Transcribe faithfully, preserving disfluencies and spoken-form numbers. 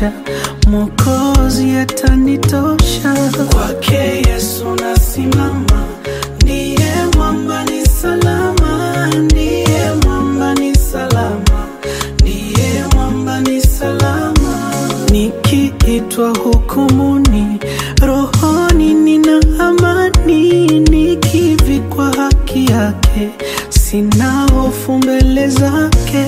maisha, Mwokozi atanitosha. Kwake Yesu nasimama, ndiye mwamba ni salama, ndiye mwamba ni salama, ndiye mwamba ni salama. Nikiitwa hukumuni, rohoni nina amani, nikivikwa haki yake, sina hofu mbele zake.